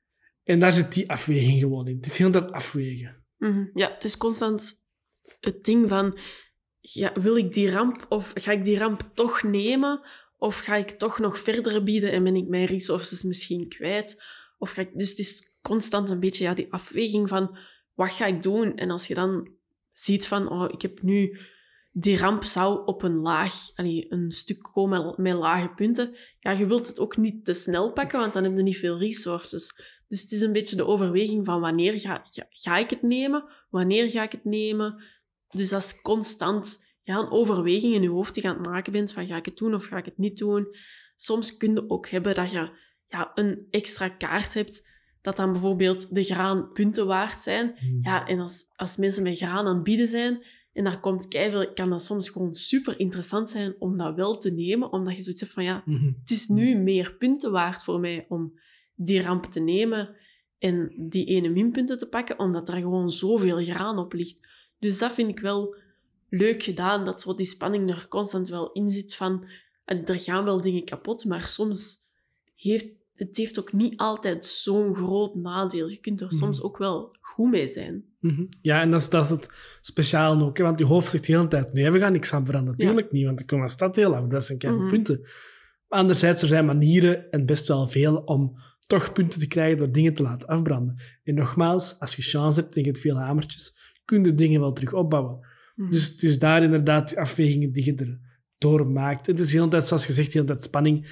En daar zit die afweging gewoon in. Het is heel dat afwegen. Ja, het is constant het ding van... Ja, wil ik die ramp of ga ik die ramp toch nemen? Of ga ik toch nog verder bieden en ben ik mijn resources misschien kwijt? Dus het is constant een beetje die afweging van wat ga ik doen? En als je dan ziet van ik heb nu... Die ramp zou op een stuk komen met lage punten. Ja, je wilt het ook niet te snel pakken, want dan heb je niet veel resources. Dus het is een beetje de overweging van wanneer ga ik het nemen? Wanneer ga ik het nemen? Dus dat is constant een overweging in je hoofd die je aan het maken bent van ga ik het doen of ga ik het niet doen? Soms kun je ook hebben dat je een extra kaart hebt dat dan bijvoorbeeld de graan punten waard zijn. Ja, en als mensen met graan aan het bieden zijn en daar komt keiveel, kan dat soms gewoon super interessant zijn om dat wel te nemen, omdat je zoiets hebt van het is nu meer punten waard voor mij om die ramp te nemen en die ene minpunten te pakken, omdat er gewoon zoveel graan op ligt. Dus dat vind ik wel leuk gedaan, dat zo die spanning er constant wel in zit van... Er gaan wel dingen kapot, maar soms heeft het ook niet altijd zo'n groot nadeel. Je kunt er soms ook wel goed mee zijn. Ja, en dat is het speciaal ook. Hè? Want je hoofd zegt de hele tijd, nee, we gaan niks aan veranderen. Natuurlijk niet, want ik kom van stad heel af. Dat zijn kleine punten. Anderzijds, er zijn manieren, en best wel veel, om toch punten te krijgen door dingen te laten afbranden. En nogmaals, als je chance hebt en je hebt veel hamertjes, kun je dingen wel terug opbouwen. Dus het is daar inderdaad die afwegingen die je er door maakt. Het is de hele tijd, zoals gezegd, de hele tijd spanning.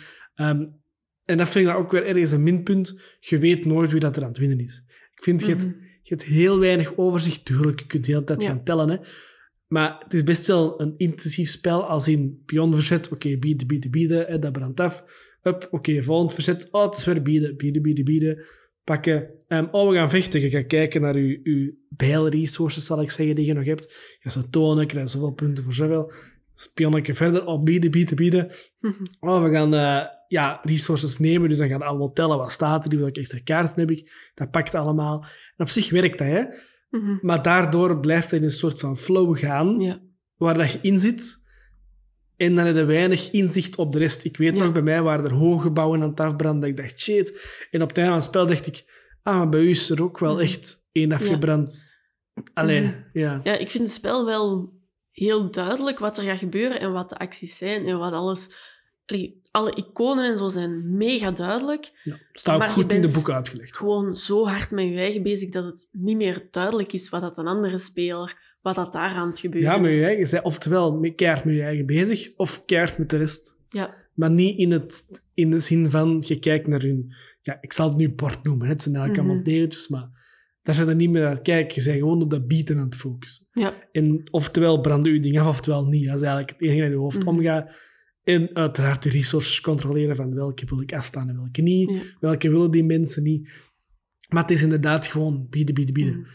En dat vind ik ook weer ergens een minpunt. Je weet nooit wie dat er aan het winnen is. Ik vind, je hebt heel weinig overzicht. Tuurlijk, je kunt de hele tijd gaan tellen. Hè. Maar het is best wel een intensief spel, als in pionverzet. Oké, bieden, dat brandt af. Oké, volgend verzet. Het is weer bieden. Pakken. We gaan vechten. Je gaat kijken naar je bijlresources, zal ik zeggen, die je nog hebt. Je gaat ze tonen, krijg je zoveel punten voor zoveel. Spionnetje verder. Bieden. We gaan resources nemen, dus dan gaan we allemaal tellen wat staat er, welke extra kaarten heb ik. Dat pakt allemaal. En op zich werkt dat, hè. Maar daardoor blijft het in een soort van flow gaan, waar dat je in zit. En dan heb je weinig inzicht op de rest. Ik weet nog, bij mij waren er hoge gebouwen aan het afbranden. Ik dacht, shit. En op het einde van het spel dacht ik, maar bij u is er ook wel echt één afgebrand. Allee, Ja, ik vind het spel wel heel duidelijk wat er gaat gebeuren en wat de acties zijn en wat alles... alle iconen en zo zijn mega duidelijk. Ja, staat ook goed in de boeken uitgelegd. Gewoon zo hard met je eigen bezig dat het niet meer duidelijk is wat dat een andere speler, wat dat daar aan het gebeuren is. Ja, met je eigen. Zij oftewel keihard met je eigen bezig, of keihard met de rest. Ja. Maar niet in de zin van, je kijkt naar hun... Ja, ik zal het nu bord noemen. Het zijn eigenlijk allemaal deeltjes, maar daar zit er niet meer aan het kijken. Je bent gewoon op dat bieden aan het focussen. Ja. En oftewel branden je ding af, oftewel niet. Dat is eigenlijk het enige dat in je hoofd omgaat. En uiteraard de resources controleren van welke wil ik afstaan en welke niet. Ja. Welke willen die mensen niet. Maar het is inderdaad gewoon bieden.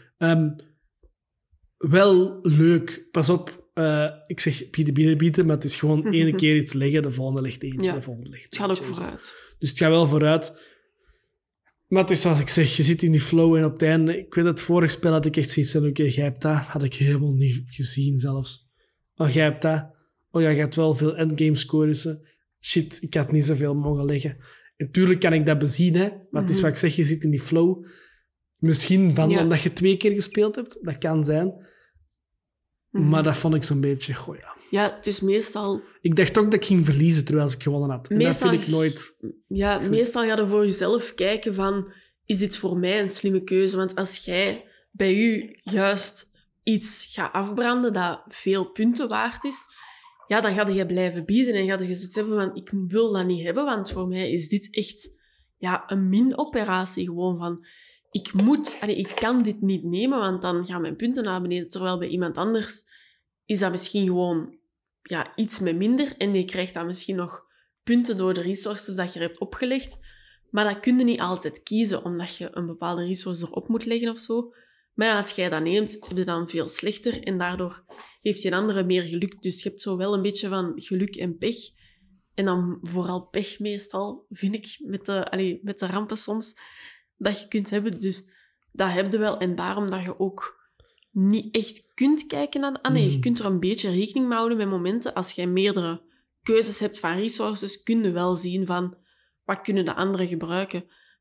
Wel leuk. Pas op. Ik zeg bieden, maar het is gewoon ene keer iets leggen, de volgende legt eentje, de volgende legt eentje. Het gaat ook vooruit. Dus het gaat wel vooruit. Maar het is zoals ik zeg, je zit in die flow en op het einde... Ik weet dat het vorige spel had ik echt zoiets van, oké, jij hebt dat. Had ik helemaal niet gezien zelfs. Oh, jij hebt dat. Oh ja, je hebt wel veel endgame scores. Shit, ik had niet zoveel mogen leggen. En tuurlijk kan ik dat bezien, hè. Maar het is wat ik zeg, je zit in die flow. Misschien omdat je 2 keer gespeeld hebt. Dat kan zijn. Maar dat vond ik zo'n beetje... Ja, het is meestal... Ik dacht ook dat ik ging verliezen terwijl ik gewonnen had. En dat vind ik nooit... Ja, meestal ga je voor jezelf kijken van... Is dit voor mij een slimme keuze? Want als jij bij u juist iets gaat afbranden dat veel punten waard is... Ja, dan ga je blijven bieden en ga je zoiets hebben van... Ik wil dat niet hebben, want voor mij is dit echt een min-operatie. Gewoon van... Ik kan dit niet nemen, want dan gaan mijn punten naar beneden. Terwijl bij iemand anders is dat misschien gewoon iets met minder. En die krijgt dan misschien nog punten door de resources dat je hebt opgelegd. Maar dat kun je niet altijd kiezen, omdat je een bepaalde resource erop moet leggen of zo. Maar ja, als jij dat neemt, heb je dan veel slechter. En daardoor heeft je een andere meer geluk. Dus je hebt zo wel een beetje van geluk en pech. En dan vooral pech meestal, vind ik, met de rampen soms... dat je kunt hebben. Dus dat heb je wel. En daarom dat je ook niet echt kunt kijken naar... Nee, je kunt er een beetje rekening mee houden met momenten. Als je meerdere keuzes hebt van resources, kun je wel zien van... Wat kunnen de anderen gebruiken?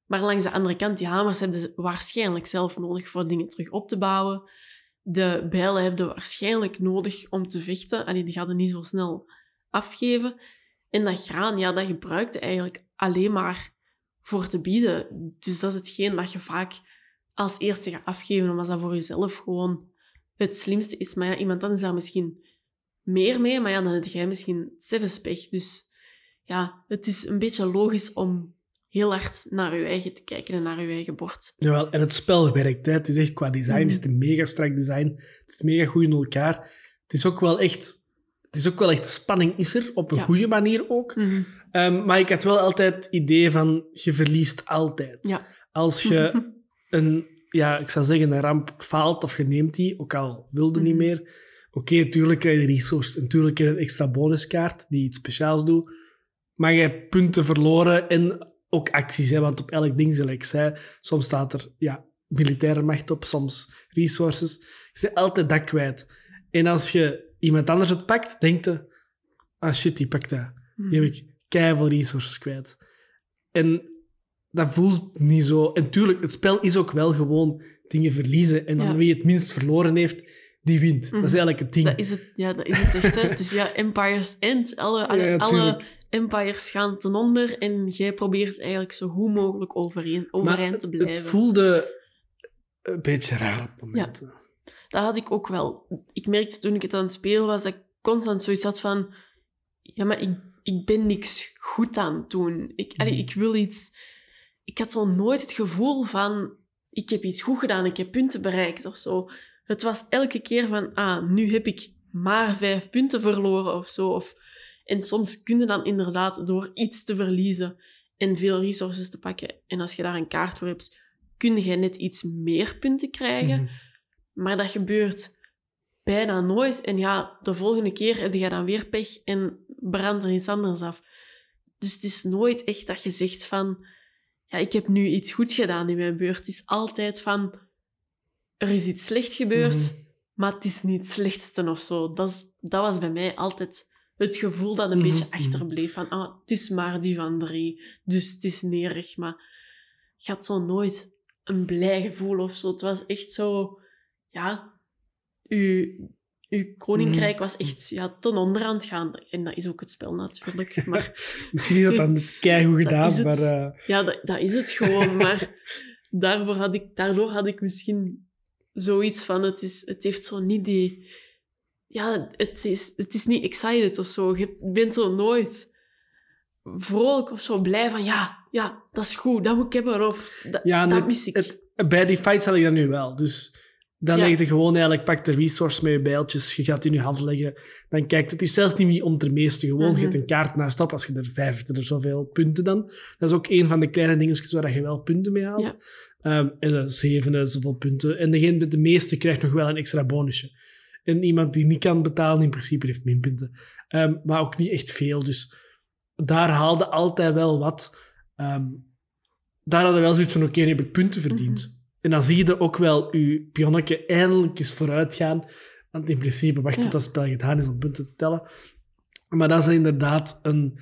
Maar langs de andere kant, die hamers hebben ze waarschijnlijk zelf nodig voor dingen terug op te bouwen. De bijlen hebben ze waarschijnlijk nodig om te vechten. Die gaan er niet zo snel afgeven. En dat graan, ja, dat gebruikt je eigenlijk alleen maar voor te bieden. Dus dat is hetgeen dat je vaak als eerste gaat afgeven, omdat dat voor jezelf gewoon het slimste is. Maar ja, iemand anders daar misschien meer mee, maar ja, dan heb jij misschien 7 pech. Dus ja, het is een beetje logisch om heel hard naar je eigen te kijken en naar je eigen bord. Jawel, en het spel werkt. Hè. Het is echt qua design, het is een mega strak design. Het is mega goed in elkaar. Het is ook wel echt spanning is er, op een goede manier ook. Maar ik had wel altijd het idee van, je verliest altijd. Ja. Als je ik zou zeggen, een ramp faalt of je neemt die, ook al wilde niet meer. Oké, natuurlijk krijg je resources. En natuurlijk krijg je een extra bonuskaart die iets speciaals doet. Maar je hebt punten verloren en ook acties. Hè, want op elk ding, zoals ik zei, soms staat er militaire macht op, soms resources. Je bent altijd dat kwijt. En als je iemand anders het pakt, denkt je, ah shit, die pakt dat. Die heb ik keiveel resources kwijt. En dat voelt niet zo. En tuurlijk, het spel is ook wel gewoon dingen verliezen. En dan wie het minst verloren heeft, die wint. Dat is eigenlijk het ding. Dat is het echt. Hè. Het is Empire's End. Alle empires gaan ten onder en jij probeert eigenlijk zo goed mogelijk overeind te blijven. Het voelde een beetje raar op momenten. Ja. Dat had ik ook wel. Ik merkte toen ik het aan het spelen was, dat ik constant zoiets had van... Ja, maar ik ben niks goed aan het doen. Ik wil iets... Ik had zo nooit het gevoel van... Ik heb iets goed gedaan, ik heb punten bereikt of zo. Het was elke keer van... nu heb ik maar 5 punten verloren of zo. En soms kun je dan inderdaad door iets te verliezen en veel resources te pakken. En als je daar een kaart voor hebt, kun je net iets meer punten krijgen. Maar dat gebeurt bijna nooit. En ja, de volgende keer heb je dan weer pech en brandt er iets anders af. Dus het is nooit echt dat je zegt van... Ja, ik heb nu iets goed gedaan in mijn beurt. Het is altijd van... Er is iets slecht gebeurd, maar het is niet het slechtste of zo. Dat was bij mij altijd het gevoel dat een beetje achterbleef. Van, het is maar die van 3, dus het is nerig. Maar je had zo nooit een blij gevoel of zo. Het was echt zo... Ja, uw koninkrijk was echt ten onder aan het gaan. En dat is ook het spel natuurlijk. Maar... Misschien is dat dan keigoed gedaan, maar... Ja, dat is het gewoon. Maar daardoor had ik misschien zoiets van... Het heeft zo niet die... Ja, het is niet excited of zo. Je bent zo nooit vrolijk of zo blij van... Ja, dat is goed, dat moet ik hebben. Of dat mis ik. Bij die fights had ik dat nu wel. Dus dan leg je gewoon eigenlijk... Pak de resource met je bijltjes, je gaat die in je hand leggen. Dan kijkt het is zelfs niet meer om te meeste. Gewoon, je hebt een kaart naar stop. Als je er 5 er zoveel punten dan. Dat is ook een van de kleine dingetjes waar je wel punten mee haalt. Ja. En 7 zoveel punten. En degene met de meeste krijgt nog wel een extra bonusje. En iemand die niet kan betalen, in principe heeft minpunten. Maar ook niet echt veel. Dus daar haalde altijd wel wat. Daar hadden we wel zoiets van, oké, nu heb ik punten verdiend. En dan zie je ook wel je pionnetje eindelijk eens vooruit gaan. Want in principe wacht tot dat spel gedaan is om punten te tellen. Maar dat is inderdaad een...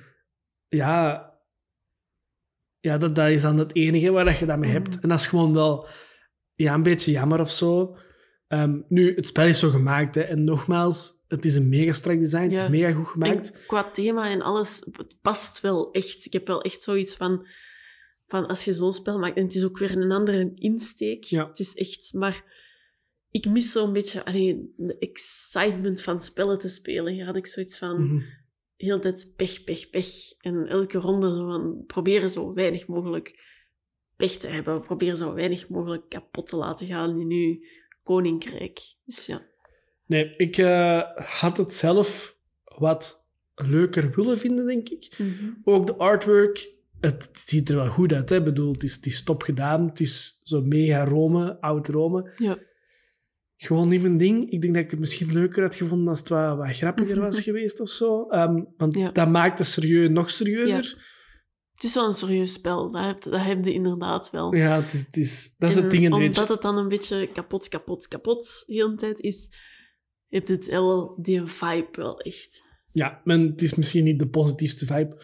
dat is dan het enige waar je dat mee hebt. En dat is gewoon wel een beetje jammer of zo. Nu, het spel is zo gemaakt. Hè, en nogmaals, het is een mega strak design. Het is mega goed gemaakt. En qua thema en alles, het past wel echt. Ik heb wel echt zoiets van als je zo'n spel maakt... En het is ook weer een andere insteek. Ja. Het is echt... Maar ik mis zo'n beetje de excitement van spellen te spelen. Hier had ik zoiets van... Heel de tijd pech. En elke ronde zo van, proberen zo weinig mogelijk pech te hebben. Proberen zo weinig mogelijk kapot te laten gaan in uw koninkrijk. Dus ja. Nee, ik had het zelf wat leuker willen vinden, denk ik. Ook de artwork, het ziet er wel goed uit. Hè? Ik bedoel, het is top gedaan. Het is zo mega Rome, oud Rome. Ja. Gewoon niet mijn ding. Ik denk dat ik het misschien leuker had gevonden als het wat grappiger was geweest of zo. Want dat maakt het serieus nog serieuzer. Ja. Het is wel een serieus spel. Dat heb je inderdaad wel. Ja, dat is het ding. Omdat het dan een beetje kapot de hele tijd is, heeft het wel die vibe wel echt. Ja, maar het is misschien niet de positiefste vibe.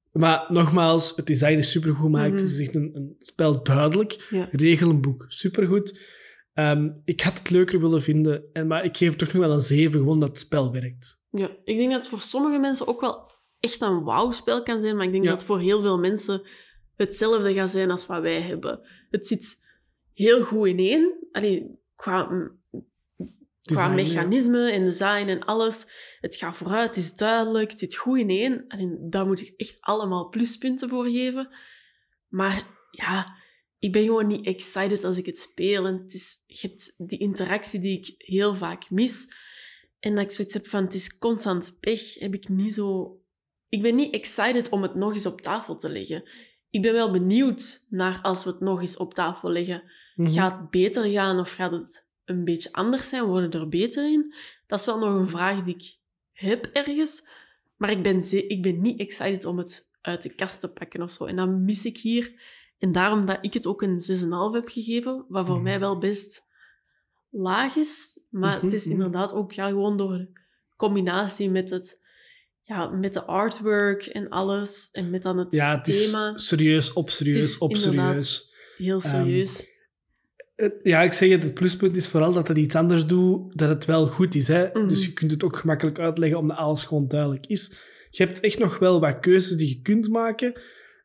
Maar nogmaals, het design is supergoed gemaakt. Het is echt een spel duidelijk. Ja. Regelenboek, supergoed. Ik had het leuker willen vinden, maar ik geef toch nog wel een 7, gewoon dat het spel werkt. Ja, ik denk dat het voor sommige mensen ook wel echt een wauw-spel kan zijn, maar ik denk dat het voor heel veel mensen hetzelfde gaat zijn als wat wij hebben. Het zit heel goed ineen. Allee, qua mechanisme en design en alles. Het gaat vooruit, het is duidelijk, het zit goed ineen. Allee, daar moet ik echt allemaal pluspunten voor geven. Maar ja, ik ben gewoon niet excited als ik het speel. En je hebt die interactie die ik heel vaak mis. En dat ik zoiets heb van, het is constant pech, heb ik niet zo... Ik ben niet excited om het nog eens op tafel te leggen. Ik ben wel benieuwd naar als we het nog eens op tafel leggen. Gaat het beter gaan of gaat het een beetje anders zijn? Worden we er beter in? Dat is wel nog een vraag die ik heb ergens. Maar ik ben niet excited om het uit de kast te pakken of zo. En dat mis ik hier. En daarom dat ik het ook een 6,5 heb gegeven, wat voor mij wel best laag is. Maar het is inderdaad ook gewoon door de combinatie met met de artwork en alles. En met dan het thema. Ja, het is serieus op serieus op serieus. Heel serieus. Ik zeg het pluspunt is vooral dat het iets anders doet, dat het wel goed is. Hè? Dus je kunt het ook gemakkelijk uitleggen omdat alles gewoon duidelijk is. Je hebt echt nog wel wat keuzes die je kunt maken.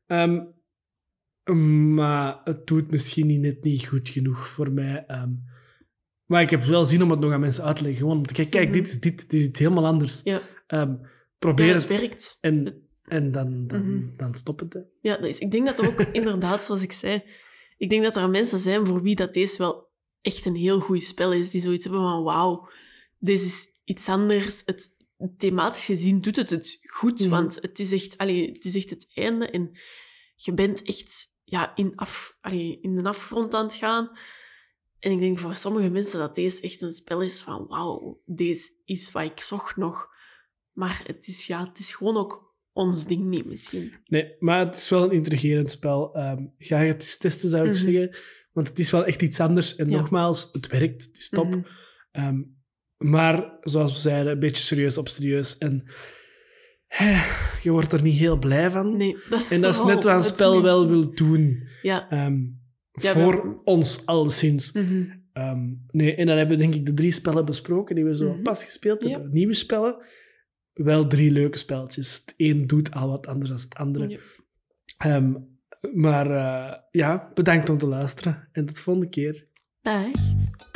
Maar het doet misschien net niet goed genoeg voor mij. Maar ik heb wel zin om het nog aan mensen uit te leggen. Gewoon om te kijken, kijk, dit is iets helemaal anders. Ja. Probeer het het. werkt. En dan stop het. Hè. Ja, dus ik denk dat er ook inderdaad, zoals ik zei, ik denk dat er mensen zijn voor wie dat deze wel echt een heel goed spel is. Die zoiets hebben van, wauw, deze is iets anders. Thematisch gezien doet het goed, want het is echt het einde. En je bent echt in de afgrond aan het gaan. En ik denk voor sommige mensen dat deze echt een spel is van, wauw, deze is wat ik zocht nog. Maar het is gewoon ook ons ding niet, misschien. Nee, maar het is wel een intrigerend spel. Ga het eens testen, zou ik zeggen. Want het is wel echt iets anders. En nogmaals, het werkt, het is top. Maar, zoals we zeiden, een beetje serieus op serieus. En je wordt er niet heel blij van. Nee, dat is net wat een spel wel wil doen. Ja. Voor ons, alleszins. En dan hebben we denk ik de 3 spellen besproken die we zo pas gespeeld hebben. Nieuwe spellen. Wel 3 leuke spelletjes. Het een doet al wat anders dan het andere. Ja. Maar bedankt om te luisteren. En tot de volgende keer. Dag.